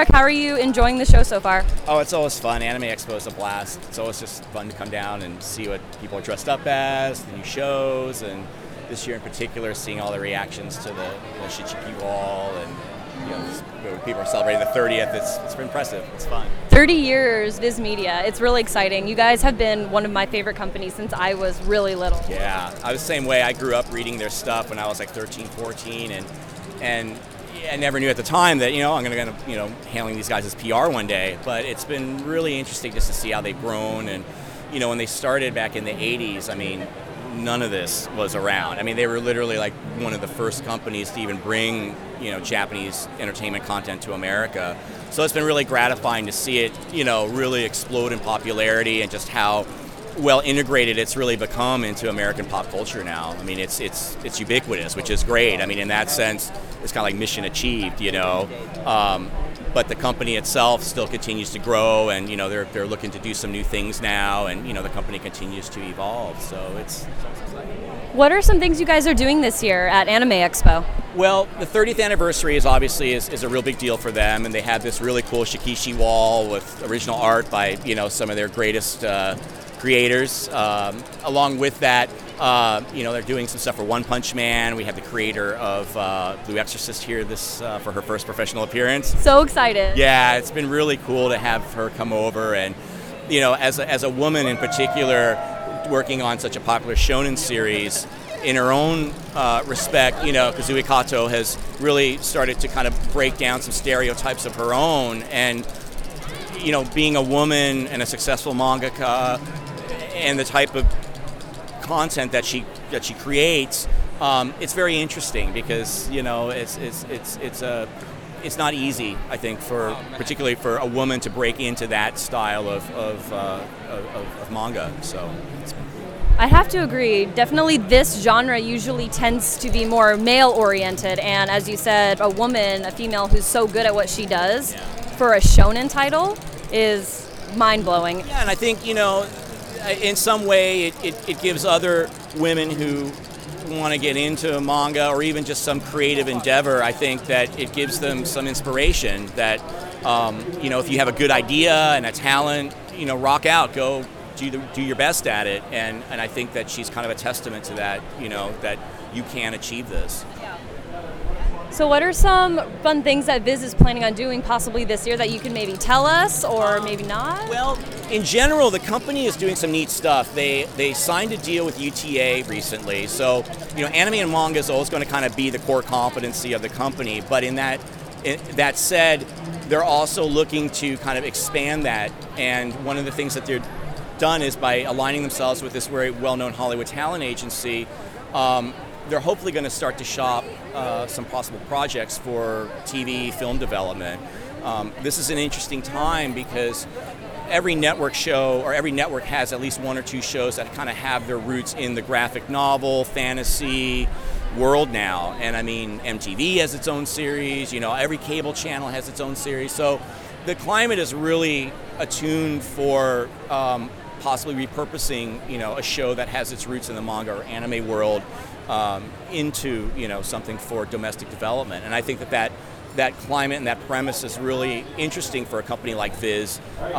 Eric, how are you enjoying the show so far? Oh, it's always fun. Anime Expo is a blast. It's always just fun to come down and see what people are dressed up as, the new shows, and this year in particular, seeing all the reactions to the Shichiki Wall, and people are celebrating the 30th. It's impressive. It's fun. 30 years, Viz Media. It's really exciting. You guys have been one of my favorite companies since I was really little. Yeah, I was the same way. I grew up reading their stuff when I was like 13, 14, and I never knew at the time that I'm going to handling these guys as PR one day. But it's been really interesting just to see how they've grown. And when they started back in the 80s, I mean, none of this was around. I mean, they were literally like one of the first companies to even bring Japanese entertainment content to America. So it's been really gratifying to see it really explode in popularity and just how well integrated it's really become into American pop culture now. I mean, it's ubiquitous, which is great. I mean, in that sense, it's kind of like mission achieved, But the company itself still continues to grow, and they're looking to do some new things now, and the company continues to evolve. So it's exciting. What are some things you guys are doing this year at Anime Expo? Well, the 30th anniversary is obviously a real big deal for them, and they have this really cool Shikishi wall with original art by some of their greatest creators. Along with that, they're doing some stuff for One Punch Man. We have the creator of Blue Exorcist here for her first professional appearance. So excited. Yeah, it's been really cool to have her come over, and as a woman in particular, working on such a popular shonen series. In her own respect, Kazue Kato has really started to kind of break down some stereotypes of her own, and being a woman and a successful mangaka, and the type of content that she creates, it's very interesting because it's not easy, I think, particularly for a woman to break into that style of manga. So I have to agree. Definitely this genre usually tends to be more male-oriented, and as you said, a female who's so good at what she does for a shonen title is mind-blowing. Yeah, and I think, in some way it gives other women who want to get into manga or even just some creative endeavor, I think that it gives them some inspiration that, if you have a good idea and a talent, rock out, go do your best at it, and I think that she's kind of a testament to that, that you can achieve this. So what are some fun things that Viz is planning on doing possibly this year that you can maybe tell us or maybe not? Well, in general, the company is doing some neat stuff. They signed a deal with UTA recently, so anime and manga is always going to kind of be the core competency of the company, but that said, they're also looking to kind of expand that, and one of the things that they're done is by aligning themselves with this very well-known Hollywood talent agency. They're hopefully going to start to shop some possible projects for TV film development. This is an interesting time because every network show or every network has at least one or two shows that kind of have their roots in the graphic novel, fantasy world now. And I mean, MTV has its own series, every cable channel has its own series. So the climate is really attuned for possibly repurposing, a show that has its roots in the manga or anime world into, something for domestic development. And I think that climate and that premise is really interesting for a company like Viz.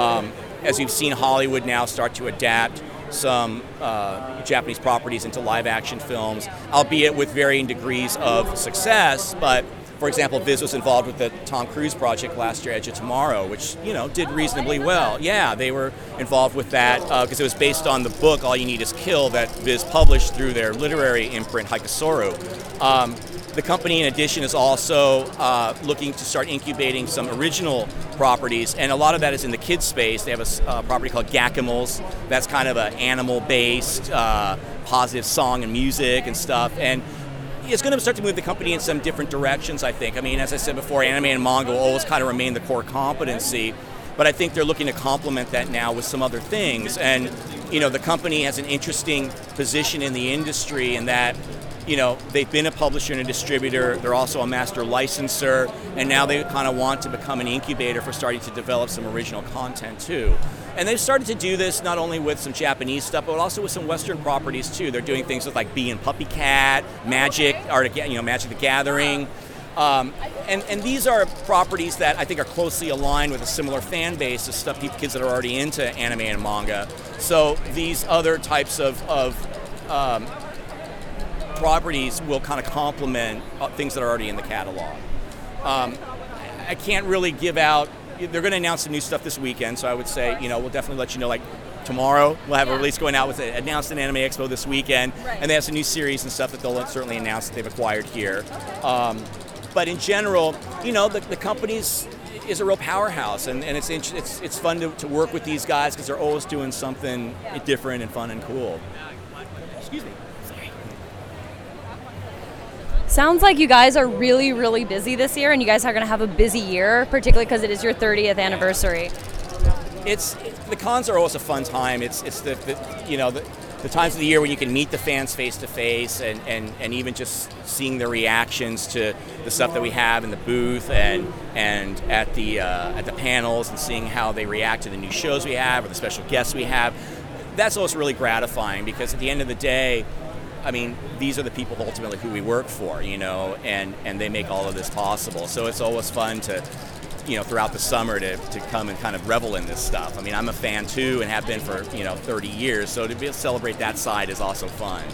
As you've seen Hollywood now start to adapt some Japanese properties into live action films, albeit with varying degrees of success, but for example, Viz was involved with the Tom Cruise project last year, Edge of Tomorrow, which, did reasonably well. Yeah, they were involved with that because it was based on the book All You Need Is Kill that Viz published through their literary imprint, Hikasoru. The company, in addition, is also looking to start incubating some original properties, and a lot of that is in the kids space. They have a property called Gakimals that's kind of an animal-based, positive song and music and stuff, and it's going to start to move the company in some different directions, I think. I mean, as I said before, anime and manga will always kind of remain the core competency, but I think they're looking to complement that now with some other things. And, the company has an interesting position in the industry in that, they've been a publisher and a distributor, they're also a master licensor, and now they kind of want to become an incubator for starting to develop some original content too. And they've started to do this not only with some Japanese stuff, but also with some Western properties too. They're doing things with like Bee and Puppy Cat, Magic, Magic the Gathering. And these are properties that I think are closely aligned with a similar fan base as stuff kids that are already into anime and manga. So these other types of properties will kind of complement things that are already in the catalog. I can't really give out. They're going to announce some new stuff this weekend, so I would say, we'll definitely let you know. Like tomorrow, we'll have a release going out with it. Announced an Anime Expo this weekend, and they have some new series and stuff that they'll certainly announce that they've acquired here. But in general, the company's is a real powerhouse, and it's fun to work with these guys because they're always doing something different and fun and cool. Excuse me. Sounds like you guys are really, really busy this year, and you guys are going to have a busy year, particularly because it is your 30th anniversary. The cons are always a fun time. It's the times of the year when you can meet the fans face to face, and even just seeing their reactions to the stuff that we have in the booth and at the panels, and seeing how they react to the new shows we have or the special guests we have. That's always really gratifying, because at the end of the day, I mean, these are the people ultimately who we work for, and they make all of this possible. So it's always fun to, throughout the summer to come and kind of revel in this stuff. I mean, I'm a fan too, and have been for, 30 years. So to be able to celebrate that side is also fun.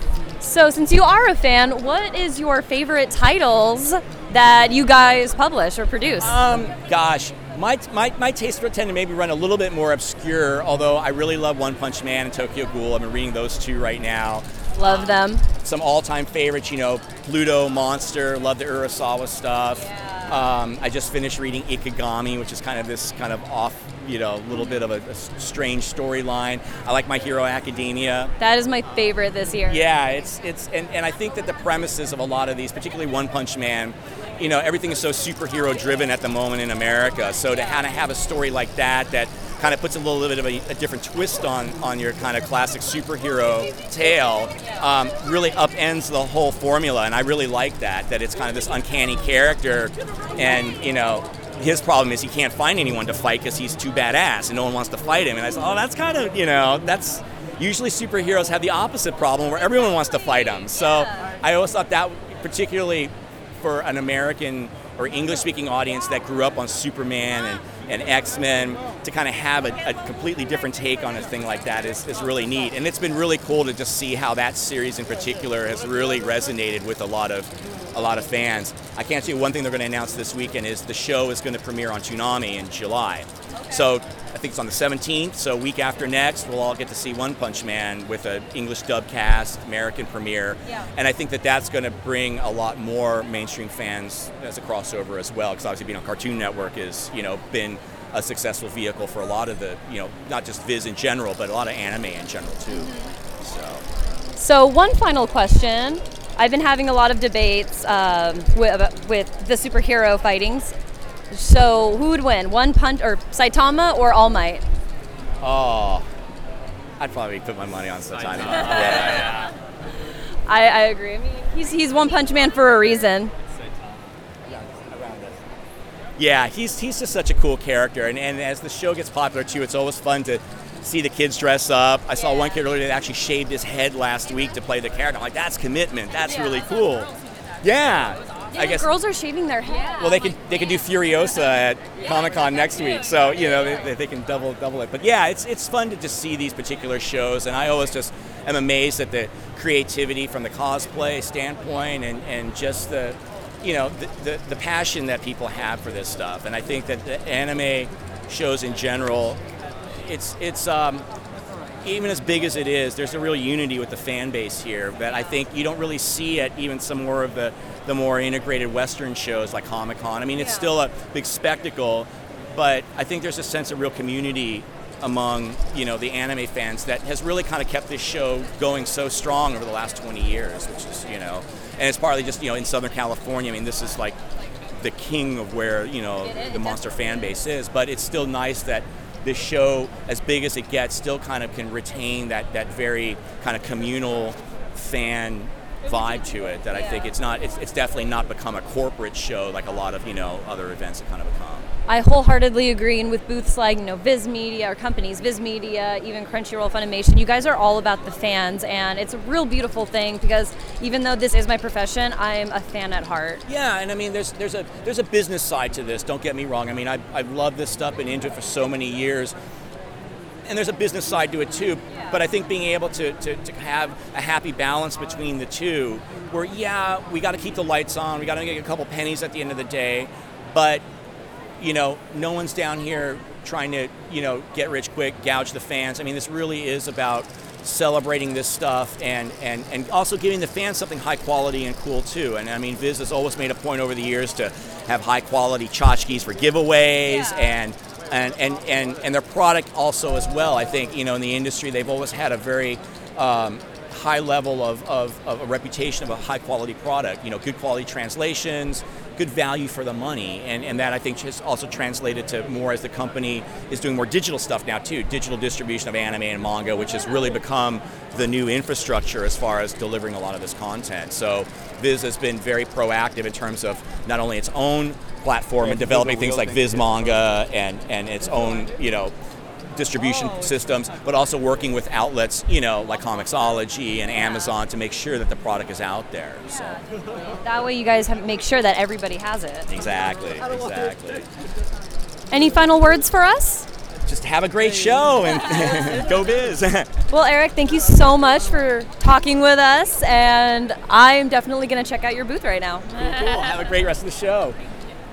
So since you are a fan, what is your favorite titles that you guys publish or produce? Gosh, my tastes tend to maybe run a little bit more obscure, although I really love One Punch Man and Tokyo Ghoul. I've been reading those two right now. Love them. Some all-time favorites, Pluto, Monster, love the Urasawa stuff. Yeah. I just finished reading Ikigami, which is kind of this kind of off, little bit of a strange storyline. I like My Hero Academia. That is my favorite this year. Yeah, and I think that the premises of a lot of these, particularly One Punch Man, everything is so superhero driven at the moment in America. So to kind of have a story like that kind of puts a little bit of a different twist on your kind of classic superhero tale, really upends the whole formula, and I really like that it's kind of this uncanny character, and his problem is he can't find anyone to fight because he's too badass and no one wants to fight him. And I said, that's kind of, that's usually superheroes have the opposite problem where everyone wants to fight them. So I always thought that, particularly for an American or English-speaking audience that grew up on Superman and X-Men, to kind of have a completely different take on a thing like that is really neat. And it's been really cool to just see how that series in particular has really resonated with a lot of fans. I can't tell you one thing they're going to announce this weekend is the show is going to premiere on Toonami in July. So I think it's on the 17th, so a week after next, we'll all get to see One Punch Man with an English dub cast, American premiere. Yeah. And I think that's going to bring a lot more mainstream fans as a crossover as well, because obviously being on Cartoon Network has, been a successful vehicle for a lot of the, not just Viz in general, but a lot of anime in general too. So one final question. I've been having a lot of debates with the superhero fightings. So who would win, One Punch or Saitama or All Might? Oh, I'd probably put my money on Saitama. Yeah. I agree. I mean, he's One Punch Man for a reason. Yeah, he's just such a cool character, and as the show gets popular too, it's always fun to see the kids dress up. I saw one kid earlier that actually shaved his head last week to play the character. I'm like, that's commitment. That's really cool. Yeah. I guess girls are shaving their hair. Well, they can do Furiosa at Comic-Con next week, so they can double it. But yeah, it's fun to just see these particular shows, and I always just am amazed at the creativity from the cosplay standpoint and just the passion that people have for this stuff. And I think that the anime shows in general, it's even as big as it is, there's a real unity with the fan base here that I think you don't really see at even some more of the more integrated Western shows like Comic-Con. I mean, it's still a big spectacle, but I think there's a sense of real community among, the anime fans that has really kind of kept this show going so strong over the last 20 years, which is, and it's partly just, in Southern California. I mean, this is like the king of where, the monster fan base is, but it's still nice that this show, as big as it gets, still kind of can retain that very kind of communal fan vibe to it that I think it's definitely not become a corporate show like a lot of other events have kind of become. I wholeheartedly agree, and with booths like Viz Media, or companies, Viz Media, even Crunchyroll, Funimation, you guys are all about the fans, and it's a real beautiful thing because even though this is my profession, I'm a fan at heart. Yeah, and I mean, there's a business side to this. Don't get me wrong. I mean, I've loved this stuff, been into it for so many years, and there's a business side to it too. Yeah. But I think being able to have a happy balance between the two, where we got to keep the lights on, we got to make a couple pennies at the end of the day, but no one's down here trying to, get rich quick, gouge the fans. I mean, this really is about celebrating this stuff and also giving the fans something high quality and cool too. And I mean, Viz has always made a point over the years to have high quality tchotchkes for giveaways and their product also as well. I think, in the industry, they've always had a very high level of a reputation of a high quality product, good quality translations, good value for the money, and that I think just also translated to more as the company is doing more digital stuff now too, digital distribution of anime and manga, which has really become the new infrastructure as far as delivering a lot of this content. So Viz has been very proactive in terms of not only its own platform and developing things like Viz Manga and its own, distribution systems, but also working with outlets, like Comixology and Amazon to make sure that the product is out there. So that way you guys make sure that everybody has it. Exactly. Any final words for us? Just have a great show and go Viz. Well, Eric, thank you so much for talking with us, and I'm definitely going to check out your booth right now. Cool. Have a great rest of the show.